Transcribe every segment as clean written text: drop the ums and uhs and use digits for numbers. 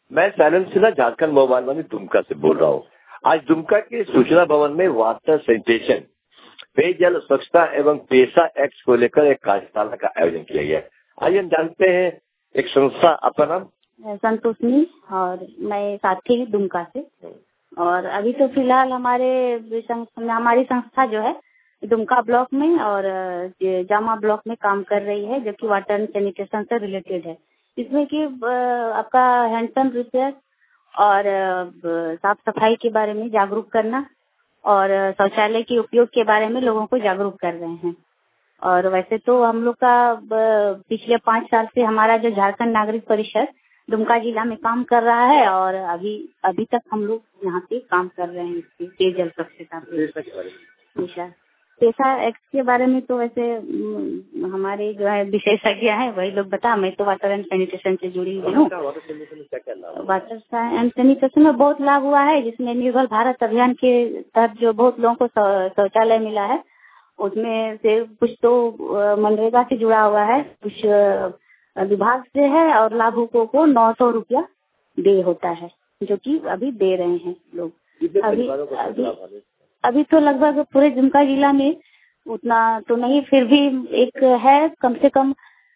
मैं सैलन सिन्हा झारखंड मोबाइल वाली दुमका से बोल रहा हूँ। आज दुमका के सूचना भवन में वाटर सैनिटेशन, पेयजल स्वच्छता एवं पेशा एक्ट को लेकर एक कार्यशाला का आयोजन किया गया। आइए हम जानते हैं एक संस्था, आपका नाम? संतोषनी, और मैं साथी दुमका से। और अभी तो फिलहाल हमारी संस्था जो है दुमका ब्लॉक में और जामा ब्लॉक में काम कर रही है, जो कि वाटर सैनिटेशन से रिलेटेड है। इसमें कि आपका हैंडपंप रिपेयर और साफ सफाई के बारे में जागरूक करना और शौचालय के उपयोग के बारे में लोगों को जागरूक कर रहे हैं। और वैसे तो हम लोग का पिछले 5 साल से हमारा जो झारखंड नागरिक परिषद दुमका जिला में काम कर रहा है और अभी तक हम लोग यहाँ पे काम कर रहे हैं इसके पेयजल स्वच्छता पे। पेशा एक्ट के बारे में तो वैसे हमारे जो है विशेषज्ञ है वही लोग बता, मैं तो वाटर एंड सैनिटेशन से जुड़ी हुई हूँ। वाटर एंड सैनिटेशन में बहुत लाभ हुआ है, जिसमें निर्मल भारत अभियान के तहत जो बहुत लोगों को शौचालय मिला है, उसमें से कुछ तो मनरेगा से जुड़ा हुआ है, कुछ विभाग से है, और लाभुकों को 900 रुपया दे होता है, जो कि अभी दे रहे हैं लोग। अभी तो लगभग पूरे दुमका जिला में उतना तो नहीं, फिर भी एक है कम से कम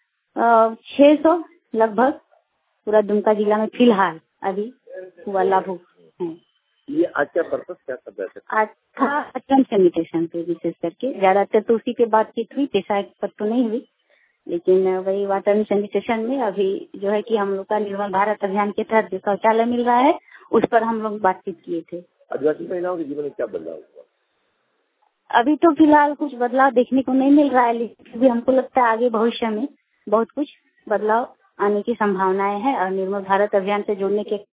600 लगभग पूरा दुमका जिला में फिलहाल अभी हुआ लाभुक है। ये आज का पर्पस क्या कर रहे थे? आज था वाटर सैनिटेशन पे विशेष करके, ज्यादातर तो उसी पे बातचीत हुई, पेशा पर तो नहीं हुई, लेकिन वही वाटर सैनिटेशन में अभी जो है कि हम लोग का निर्मल भारत अभियान के तहत जो शौचालय मिल रहा है उस पर हम लोग बातचीत किए थे। आदिवासी महिलाओं के जीवन में क्या बदलाव हुआ? अभी तो फिलहाल कुछ बदलाव देखने को नहीं मिल रहा है, लेकिन भी हमको लगता है आगे भविष्य में बहुत कुछ बदलाव आने की संभावनाएं हैं। और निर्मल भारत अभियान से जुड़ने के